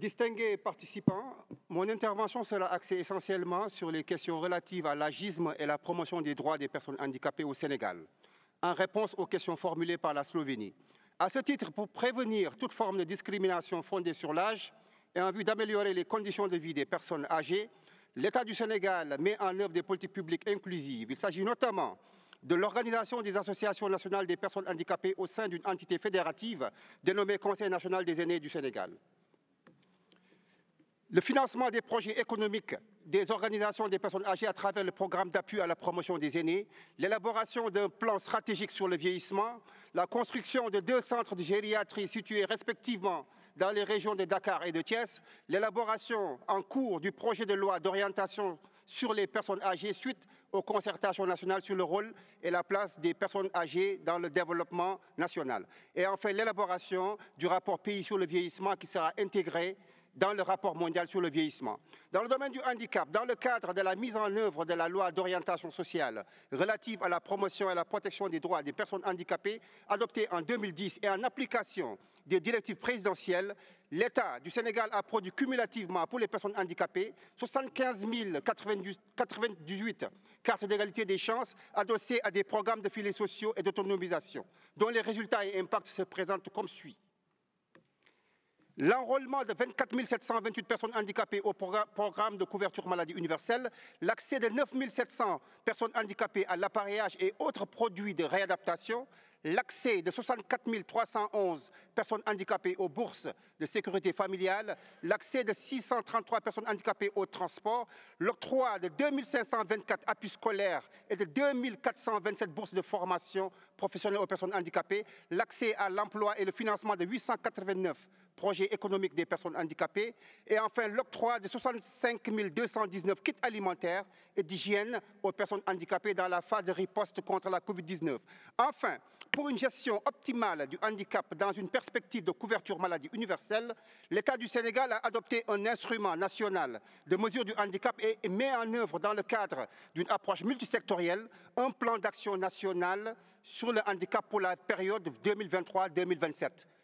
Distingués participants, mon intervention sera axée essentiellement sur les questions relatives à l'agisme et la promotion des droits des personnes handicapées au Sénégal, en réponse aux questions formulées par la Slovénie. À ce titre, pour prévenir toute forme de discrimination fondée sur l'âge et en vue d'améliorer les conditions de vie des personnes âgées, l'État du Sénégal met en œuvre des politiques publiques inclusives. Il s'agit notamment de l'organisation des associations nationales des personnes handicapées au sein d'une entité fédérative dénommée Conseil national des aînés du Sénégal. Le financement des projets économiques des organisations des personnes âgées à travers le programme d'appui à la promotion des aînés, l'élaboration d'un plan stratégique sur le vieillissement, la construction de 2 centres de gériatrie situés respectivement dans les régions de Dakar et de Thiès, l'élaboration en cours du projet de loi d'orientation sur les personnes âgées suite aux concertations nationales sur le rôle et la place des personnes âgées dans le développement national. Et enfin, l'élaboration du rapport pays sur le vieillissement qui sera intégré dans le rapport mondial sur le vieillissement. Dans le domaine du handicap, dans le cadre de la mise en œuvre de la loi d'orientation sociale relative à la promotion et à la protection des droits des personnes handicapées, adoptée en 2010 et en application des directives présidentielles, l'État du Sénégal a produit cumulativement pour les personnes handicapées 75 098 cartes d'égalité des chances adossées à des programmes de filets sociaux et d'autonomisation, dont les résultats et impacts se présentent comme suit. L'enrôlement de 24 728 personnes handicapées au programme de couverture maladie universelle, l'accès de 9 700 personnes handicapées à l'appareillage et autres produits de réadaptation, l'accès de 64 311 personnes handicapées aux bourses de sécurité familiale, l'accès de 633 personnes handicapées au transport, l'octroi de 2 524 appuis scolaires et de 2 427 bourses de formation professionnelle aux personnes handicapées, l'accès à l'emploi et le financement de 889 projets économiques des personnes handicapées et enfin l'octroi de 65 219 kits alimentaires et d'hygiène aux personnes handicapées dans la phase de riposte contre la Covid-19. Enfin, pour une gestion optimale du handicap dans une perspective de couverture maladie universelle, l'État du Sénégal a adopté un instrument national de mesure du handicap et met en œuvre dans le cadre d'une approche multisectorielle un plan d'action national sur le handicap pour la période 2023-2027.